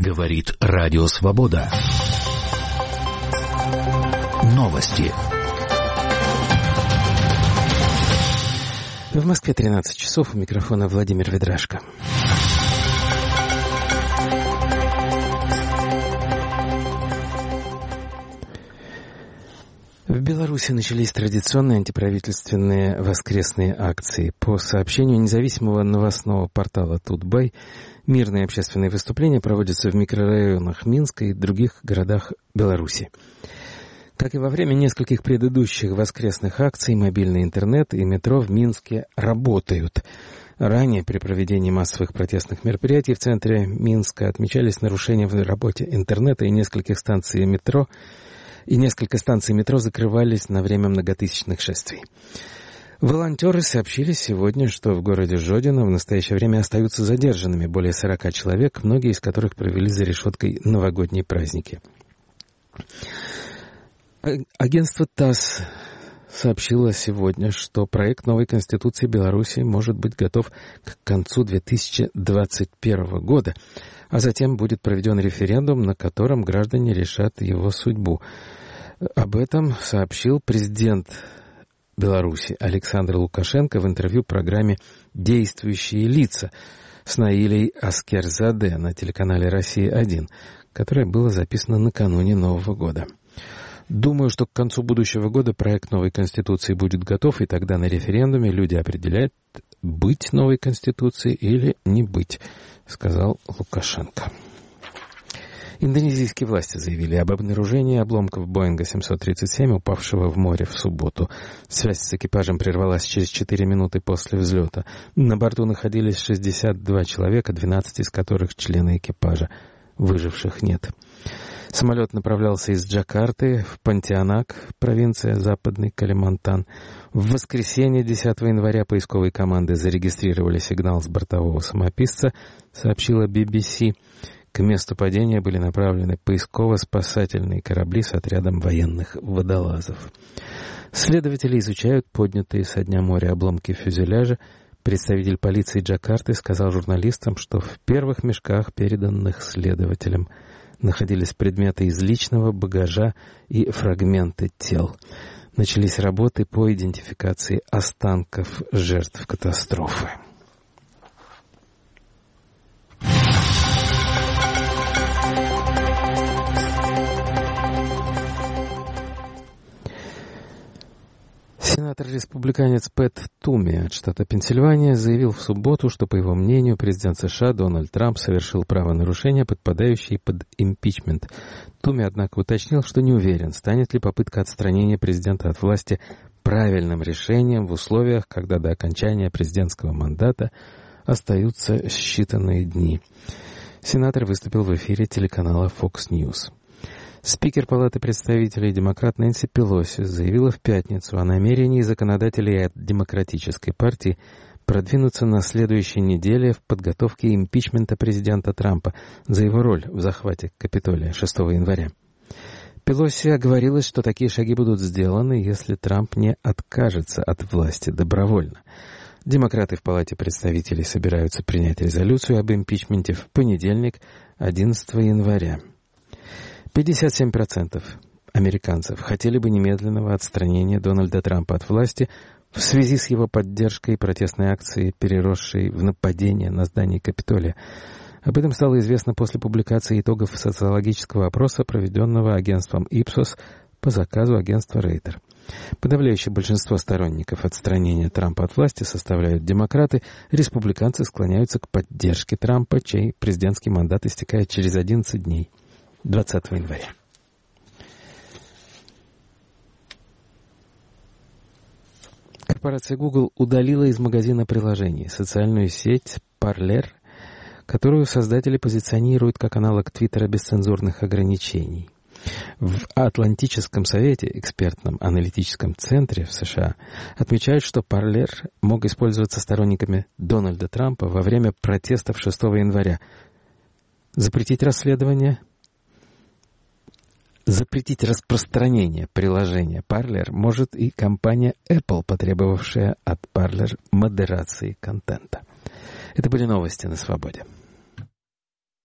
Говорит Радио Свобода. Новости. В Москве 13 часов. У микрофона Владимир Ведрашко. В Беларуси начались традиционные антиправительственные воскресные акции. По сообщению независимого новостного портала «Тутбай», мирные общественные выступления проводятся в микрорайонах Минска и других городах Беларуси. Как и во время нескольких предыдущих воскресных акций, мобильный интернет и метро в Минске работают. Ранее при проведении массовых протестных мероприятий в центре Минска отмечались нарушения в работе интернета, и несколько станций метро закрывались на время многотысячных шествий. Волонтеры сообщили сегодня, что в городе Жодино в настоящее время остаются задержанными более 40 человек, многие из которых провели за решеткой новогодние праздники. Агентство ТАСС сообщило сегодня, что проект новой Конституции Беларуси может быть готов к концу 2021 года, а затем будет проведен референдум, на котором граждане решат его судьбу. Об этом сообщил президент Беларуси Александр Лукашенко в интервью программе «Действующие лица» с Наилей Аскерзаде на телеканале «Россия-1», которое было записано накануне Нового года. Думаю, что к концу будущего года проект новой Конституции будет готов, и тогда на референдуме люди определяют, быть новой Конституцией или не быть, сказал Лукашенко. Индонезийские власти заявили об обнаружении обломков Боинга 737, упавшего в море в субботу. Связь с экипажем прервалась через 4 минуты после взлета. На борту находились 62 человека, 12 из которых члены экипажа. Выживших нет. Самолет направлялся из Джакарты в Понтианак, провинция Западный Калимантан. В воскресенье, 10 января, поисковые команды зарегистрировали сигнал с бортового самописца, сообщила BBC. К месту падения были направлены поисково-спасательные корабли с отрядом военных водолазов. Следователи изучают поднятые со дна моря обломки фюзеляжа. Представитель полиции Джакарты сказал журналистам, что в первых мешках, переданных следователям, находились предметы из личного багажа и фрагменты тел. Начались работы по идентификации останков жертв катастрофы. Сенатор-республиканец Пэт Туми от штата Пенсильвания заявил в субботу, что, по его мнению, президент США Дональд Трамп совершил правонарушения, подпадающие под импичмент. Туми, однако, уточнил, что не уверен, станет ли попытка отстранения президента от власти правильным решением в условиях, когда до окончания президентского мандата остаются считанные дни. Сенатор выступил в эфире телеканала Fox News. Спикер Палаты представителей демократ Нэнси Пелоси заявила в пятницу о намерении законодателей от Демократической партии продвинуться на следующей неделе в подготовке импичмента президента Трампа за его роль в захвате Капитолия 6 января. Пелоси оговорилась, что такие шаги будут сделаны, если Трамп не откажется от власти добровольно. Демократы в Палате представителей собираются принять резолюцию об импичменте в понедельник, 11 января. 57% американцев хотели бы немедленного отстранения Дональда Трампа от власти в связи с его поддержкой протестной акции, переросшей в нападение на здание Капитолия. Об этом стало известно после публикации итогов социологического опроса, проведенного агентством Ipsos по заказу агентства Рейтер. Подавляющее большинство сторонников отстранения Трампа от власти составляют демократы. Республиканцы склоняются к поддержке Трампа, чей президентский мандат истекает через 11 дней. 20 января. Корпорация Google удалила из магазина приложений социальную сеть Parler, которую создатели позиционируют как аналог Твиттера без цензурных ограничений. В Атлантическом совете, экспертном аналитическом центре в США, отмечают, что Parler мог использоваться сторонниками Дональда Трампа во время протестов 6 января. Запретить распространение приложения Parler может и компания Apple, потребовавшая от Parler модерации контента. Это были новости на Свободе.